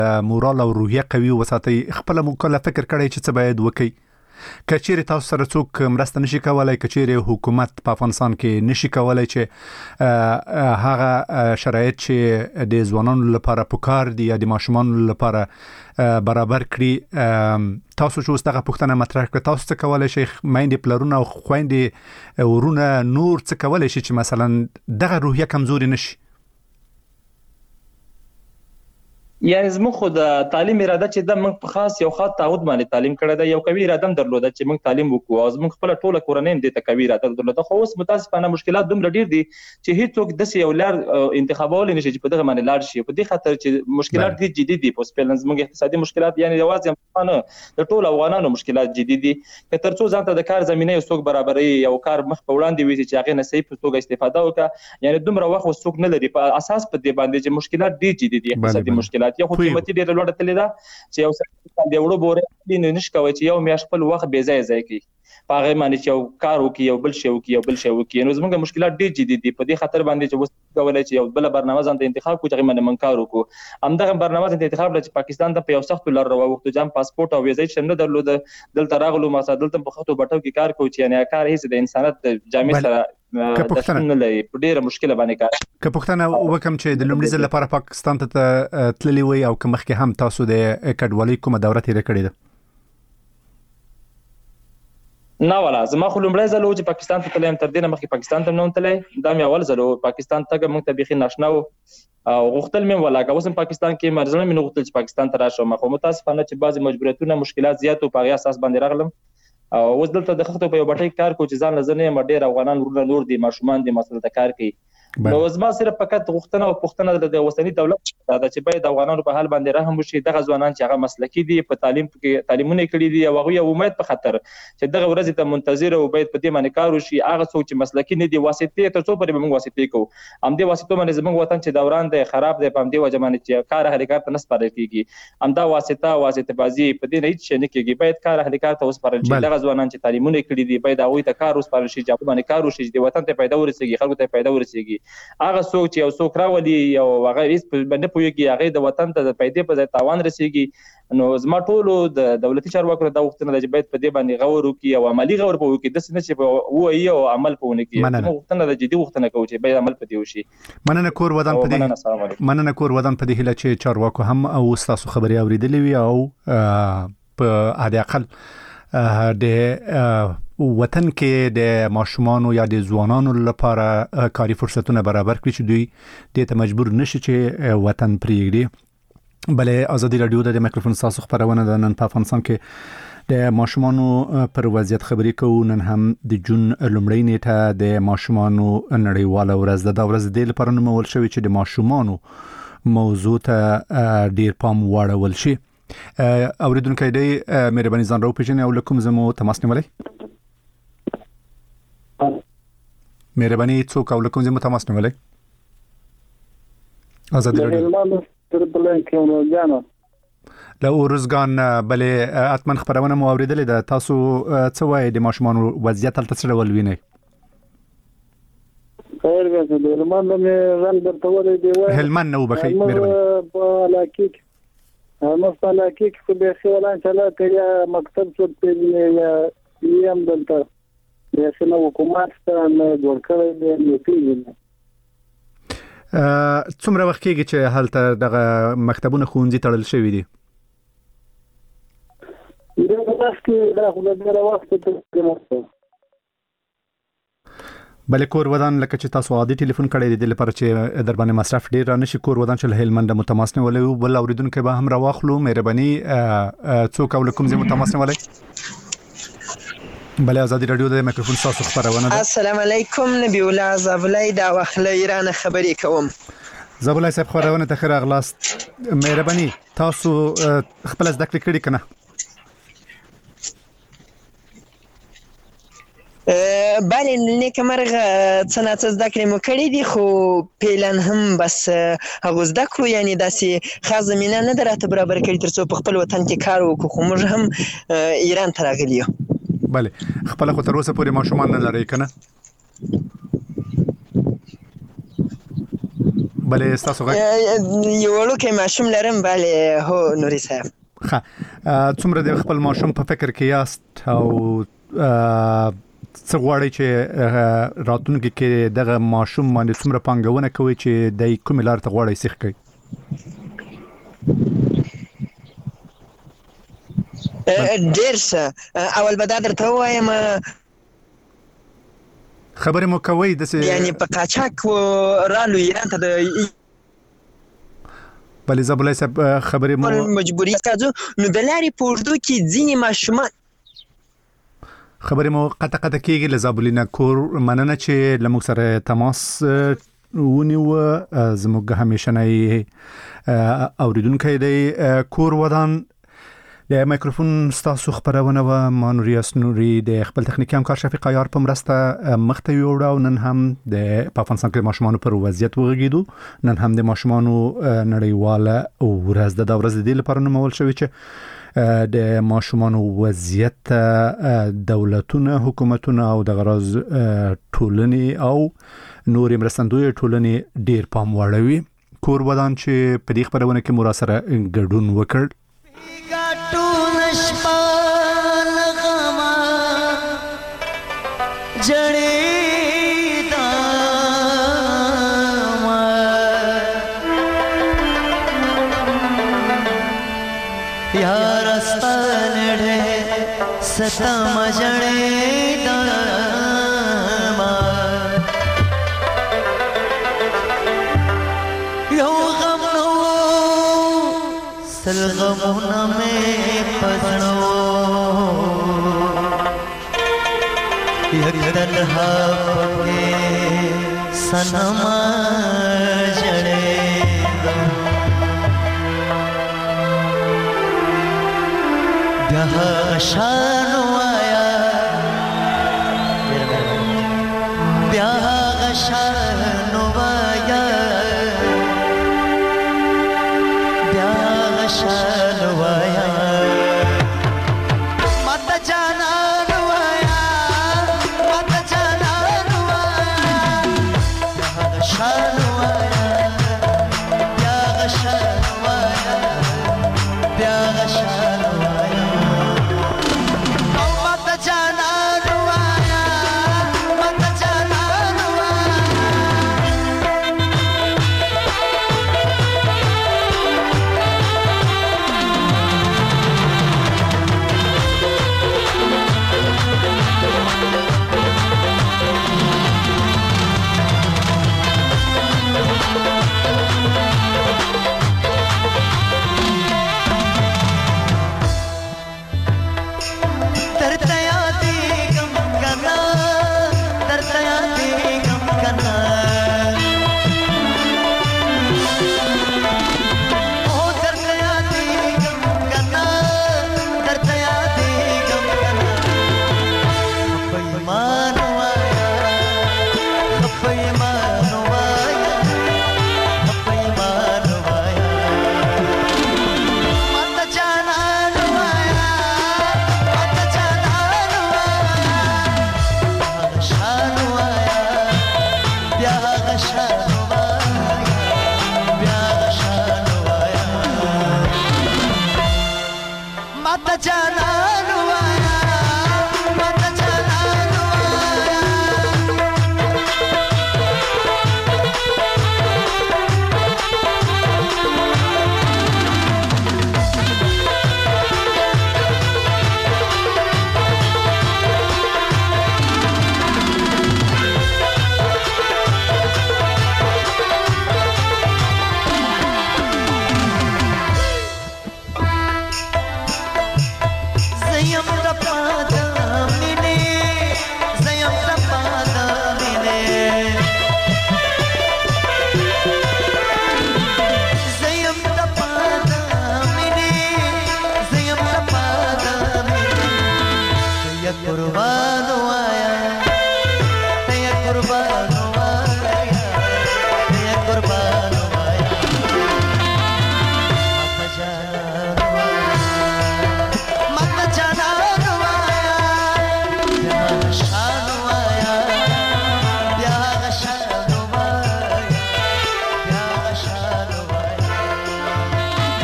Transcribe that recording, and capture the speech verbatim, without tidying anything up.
مورال او روحیه قوي وساتي خپل مکلف فکر کړی چې څه باید وکړي کچېره تاسو سره څوک مرسته نشي کولای کچېره حکومت په افغانستان کې نشي کولای چې هغه شرایط چې د ځوانانو لپاره پکار دي یا د ماشومانو لپاره برابر کړي تاسو چې ستغه پښتنه مطرح کړ تاسو څه کولای شئ مېندې پلرونه او خويندې ورونه نور څه کولای شي چې مثلا دغه روحیه کمزوري نشي یعنی زموږ خو د تعلیم اراده چې د موږ په خاص یو خاص تعهد باندې تعلیم کړی دا یو قوي اراده درلوده چې موږ تعلیم وکړو او زموږ خپل ټوله کورنۍ د تکوي اراده درلوده خو اوس متاسفانه مشکلات دومره ډیر دي چې هیڅوک د یو لار انتخابول نشي چې په دغه باندې لاړ شي په دې خاطر چې مشکلات دي جدي دي په سپیلن زموږ اقتصادي مشکلات یعنی یوازې نه د ټولو افغانانو مشکلات جدي دي که تر څو ځانته د کار زمينه یو څوک برابرۍ او کار مخ په وړاندې وي چې هغه نصیب په توګه استفاده وکړي یعنی دومره وخت څوک نه لري په اساس په دې باندې چې مشکلات ډیر جدي دي اقتصادي مشکلات یا حکومتي ډیر لوړه تللی دا چې یو څه د وړو بورې نه نش کوي چې یو میاش خپل وخت بې ځای ځای کوي په هغه باندې چې یو کار وکي یو بل شی وکي یو بل شی وکي نو زموږ مشکلات ډیر جدي دي په دې خاطر باندې چې وسه کولای چې یو بل برنامه ځان ته انتخاب کوي چې باندې من کار وکړو همدغه برنامه ته انتخاب لچې پاکستان ته په یو سخت لار راو وخت جام پاسپورت او ویزه شنه درلود دلته راغلو ما دلته په خطو بټو کې کار کوي چې یعنی کار هیڅ د انسانیت جامع سره که پښتنه لري په ډیره مشکله باندې کار که پښتنه وکم چې د لومړي ځل لپاره پاکستان ته تللی وي او که مخکې هم تاسو د کډوالۍ کومه دوره تیر کړې ده نه ولا زما خو لومړی ځل چې پاکستان ته تلم تر دې نه مخکې پاکستان ته نه تللی دا مې اول ځل پاکستان ته موږ ته بيخي ناشنا او غوښتل مې ولا که اوسم پاکستان کې مرزنه مې غوښتل چې پاکستان ته راشم خو متاسفانه چې بعضی مجبوریتونه مشکلات زیات او په هغه اساس باندې راغلم او اوس دلته د خطو په یو بټي کار کو چې ځان لزنه مډیر افغانان ورونه نور دي ماشومان دي مسله د کار کوي نو زما صرف فقط غوښتنه او پښتنه د وسنی دولت دا چې باید افغانانو په حال باندې رحم وشي دغه ځوانان چې هغه مسلکی دي په تعلیم کې تعلیمونه کړی دي او هغه امید په خاطر چې دغه ورځ ته منتظر او باید په دې باندې کار وشي هغه څوک چې مسلکی نه دي واسطه ته څو پرې موږ واسطه کوو ام دې واسطه باندې زموږ وطن چې دوران دی خراب دی په دې وجه باندې چې کار اهل کار ته نسپارل کیږي ام دا واسطه واسطه بازی په دې نه هیڅ نه کیږي باید کار اهل کار ته وسپارل شي دغه ځوانان چې تعلیمونه کړی دي باید هغه ته کار وسپارل شي چې په باندې کار وشي د وطن ته پیدا ورسیږي خلکو ته پیدا ورسیږي هغه چې یو څوک راولي او هغه هیڅ باندې پويږي هغه د وطن ته د پیدې په ځای تاوان رسیږي نو زما ټولو د دولتي چارواکو د وختونو د باید په دې باندې غور وکي او عملی غور په وکي د سنه چې وایي او عمل په ونکي نو وختونه د جدي وختونه کوي چې باید عمل پدې وشي مننه کور ودان پدې مننه کور ودان پدې هله چې چارواکو هم او تاسو خبري اوریدلې وي او په اړه اقل د وطن کې د ماشومان یا د ځوانانو لپاره کاري فرصتونه برابر کړي چې دوی د ته مجبور نشي چې وطن پرېږدي بلې ازادي رادیو د میکروفون تاسو خبرونه د نن په افغانستان کې د ماشومانو پر وضعیت خبرې کوو نن هم د جون لومړۍ نیټه د ماشومانو نړیواله ورځ ده دا ورځ د لپاره نومول شوې چې د ماشومانو موضوع ته ډیر پام واړول شي اوریدونکو دی مهرباني ځان راو پیژنئ او لکم زمو تماس نیولای مهرباني څوک او لکم زمو تماس نیولای ازادي رادیو تر بلنک یو جانو له اورزګان بلې اتمن خبرونه مو اوریدلې ده تاسو څه وایي د ماشومانو وضعیت تل څه ډول وینئ خیر به د هلمند مې رنګ درته ولې دی وای هلمند نو بخیر مهرباني په علاقې هم په علاقې کې به خیالان چلا کړیا مکتب څو په یا یم دلته د سنو حکومت سره جوړ کړی دی نو پیږي ا څومره وخت کېږي چې هلته دغه مکتبونه ښوونځي تړل شوی دي دا وخت دا خو د وخت ته بلې کور ودان لکه چې تاسو عادي ټلیفون کړی دی لپاره چې در باندې مصرف ډیر را نشي کور ودان چې هلمند متماسنه ولې بل اوریدونکو به هم راوخلو مهرباني څوک او لکم زمو تماسنه ولې بلې ازادي رادیو د میکروفون تاسو خبرونه ده السلام علیکم نبی الله زابلای دا واخله ایران خبرې کوم زابلای صاحب خبرونه ته خیر اغلاست مهرباني تاسو خپل زده کړې کړې کنه بله نیکه مرغه څنګه زده کړې مو کړې دي خو پلان هم بس هغه زده کړو یعنی داسې ښه زمینه نه ده راته برابر کړې تر څو په خپل وطن کې کار وکړو خو موږ هم ایران ته راغلي یو بله خپل خو تر اوسه پورې ماشومان نه لري کنه بله تاسو غږ یو وړوکی ماشوم لرم. بله هو نوري صاحب. ښه څومره د خپل ماشوم په فکر کې یاست او څه غواړئ چې راتلونکي کې دغه ماشوم باندې څومره پانګونه کوي چې د کومې لارې ته غواړئ سیخ کړئ؟ ډېر ښه. اول به دا درته ووایم خبرې مو کوئ داسې یعنې په قاچاق رالو ایران ته د بله زابلای صاحب خبرې مو مجبوري کاځو نو د لارې په اوږدو کې ځینې ماشومان خبرې مو قطع قطع کېږي. له زابلینه کور مننه چې له موږ سره تماس ونیوه. زموږ همیشنی اوریدونکی دی کور ودان. د مایکروفون ستاسو خبرونه و ما نوریاس نوري د خپل تخنیکی همکار شفیق عیار په مرسته مخته یوړو او نن هم د افغانستان کې ماشومان پر وضعیت وغږیدو. نن هم د ماشومان نړیواله ورځ د ورځ د لپاره نومول شوی چې د ماشومان وضعیت دولتونه حکومتونه او د غراز ټولنې او نور مرستندوی ټولنې ډیر پام وړوي. کور ودان چې په دې خبرونه کې مو را سره ګډون وکړ. सता मजड़े दामा यो गम नो सल गमुना में पसणो यक तन्हा पके सनमा जड़े ब्याह शानो आया ब्याह शानो आया ब्याह शानो आया मत जाना आया मत जाना आया ब्याह शानो आया ब्याह शानो आया ब्याह शानो आया जाना